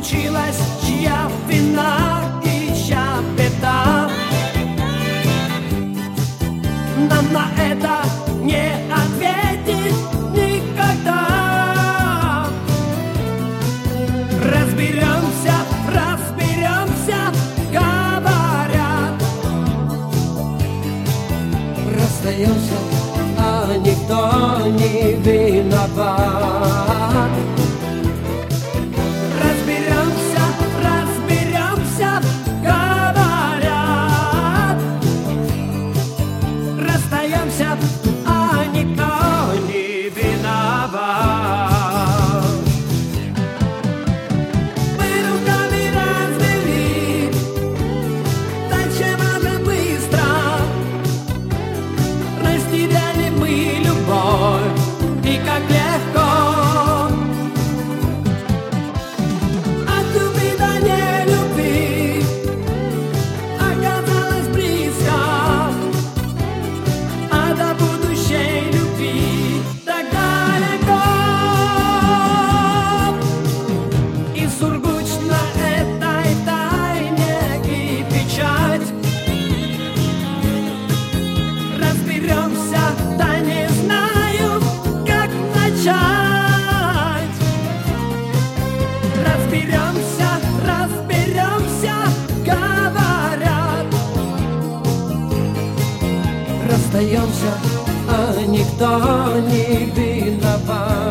случилось, чья вина и чья беда. Нам на это не ответить никогда. Разберемся, разберемся, говорят. Расстаемся, а никто не виноват. Разберемся, разберемся, говорят. Расстаемся, а никто не виноват. Мы руками развели, зачем это быстро? Растеряли мы любовь, и как легко от любви до нелюбви оказалось близко, а до будущей любви так далеко. И сургучна этой тайне и печать. Разберемся, да не знаю, как начать. Разберемся, разберемся, говорят. Расстаемся, а никто не виноват.